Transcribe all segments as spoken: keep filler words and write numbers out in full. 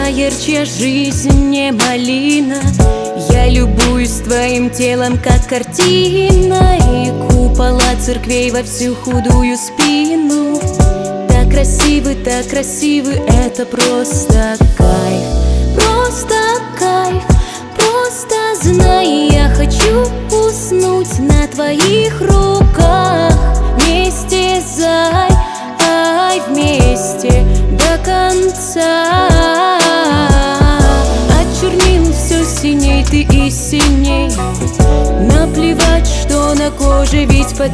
фраер, чья жизнь не малина. Я любуюсь твоим телом, как картина, и купола церквей во всю худую спину. Так красивы, так красивы, это просто кайф. Просто кайф, просто знай, я хочу уснуть на твоих руках. Не истязай, ай, вместе до конца. От чернил все синей ты и синей. Наплевать, что на коже, ведь под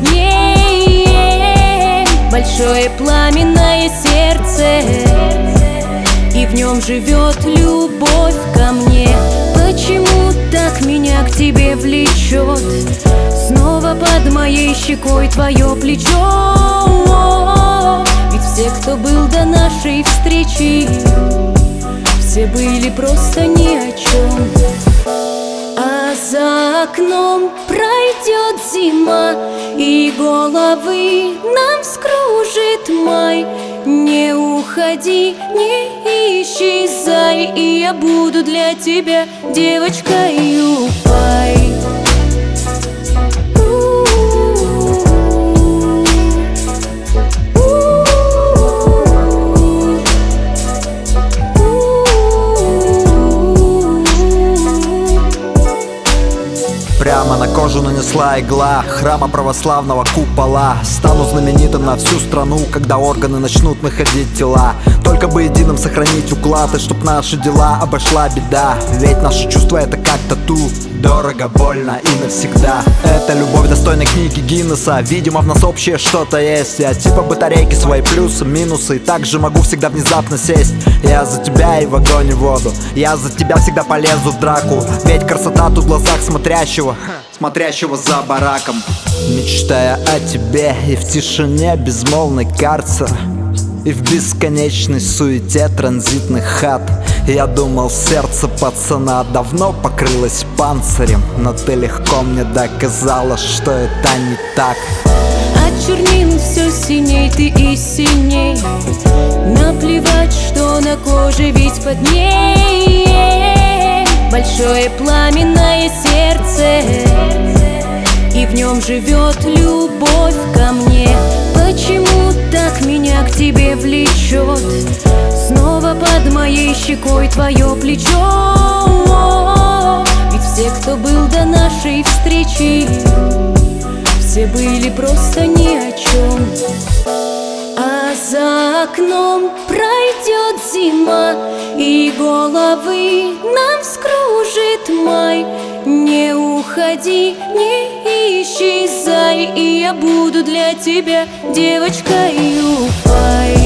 ней большое пламенное сердце, и в нем живет любовь ко мне. Почему так меня к тебе влечет? Снова под моей щекой твое плечо. Ведь все, кто был до нашей встречи, все были просто ни о чем. А за окном пройдет зима, и головы нам вскружит май. Не уходи, не исчезай, и я буду для тебя девочкой Уфай. Прямо на кожу нанесла игла храма православного купола. Стану знаменитым на всю страну, когда органы начнут находить тела. Только бы единым сохранить уклад, и чтоб наши дела обошла беда. Ведь наши чувства — это как тату, дорого, больно и навсегда. Это любовь достойной книги Гиннесса. Видимо, в нас общее что-то есть. Я типа батарейки, свои плюсы, минусы, и также могу всегда внезапно сесть. Я за тебя и в огонь и в воду, я за тебя всегда полезу в драку. Ведь красота тут в глазах смотрящего, смотрящего за бараком. Мечтая о тебе и в тишине безмолвный карцер, и в бесконечной суете транзитных хат. Я думал, сердце пацана давно покрылось панцирем, но ты легко мне доказала, что это не так. От чернил все синей ты и синей. Наплевать, что на коже, ведь под ней большое пламенное сердце, и в нем живет любовь ко мне. Почему так меня к тебе влечет? Снова под моей щекой твое плечо. Ведь все, кто был до нашей встречи, все были просто ни о чем. А за окном пройдет зима, и головы нам вскружит май. Не уходи, не исчезай, и я буду для тебя девочкой Уфай.